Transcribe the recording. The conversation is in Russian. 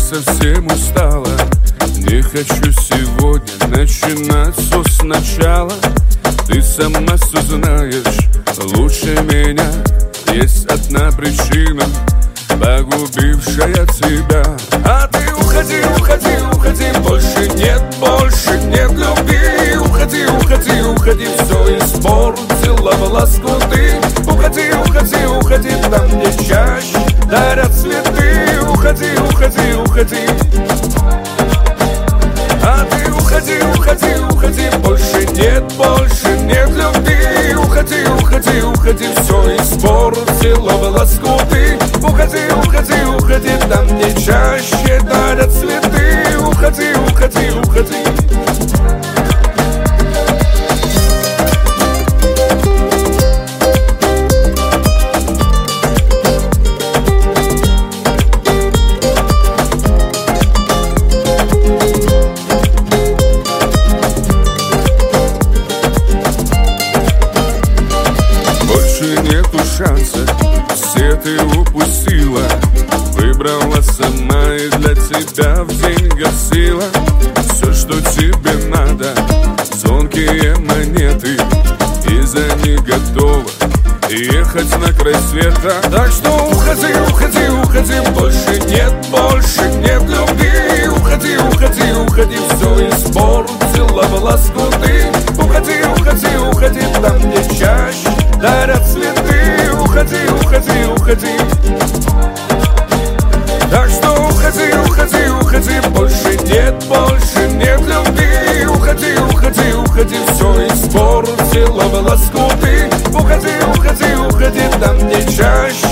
совсем устала, не хочу сегодня начинать все сначала. Ты сама все знаешь лучше меня. Есть одна причина, погубившая тебя. А ты уходи, уходи, уходи, больше нет любви. Уходи, уходи, уходи, все испортила в ласку ты. Уходи, уходи, уходи, там где чаще дарят цветы. Уходи, уходи, уходи. А ты уходи, уходи, уходи, больше нет любви. Уходи, уходи, уходи, все испортила в ласку ты. Уходи, уходи, уходи, там где чаще дарят цветы. Уходи, уходи, уходи. Нету шанса, все ты упустила. Выбрала сама и для тебя в деньгах сила. Все, что тебе надо, звонкие монеты, и за них готова ехать на край света. Так что уходи, уходи, уходи, больше нет любви. Уходи, уходи, уходи, все испортила в ласку ты. Уходи, уходи, уходи, там где чаще дарят цветы. Уходи, уходи, уходи. Так что уходи, уходи, уходи, больше нет любви. Уходи, уходи, уходи, все испортила в ласку ты. Уходи, уходи, уходи, там где чаще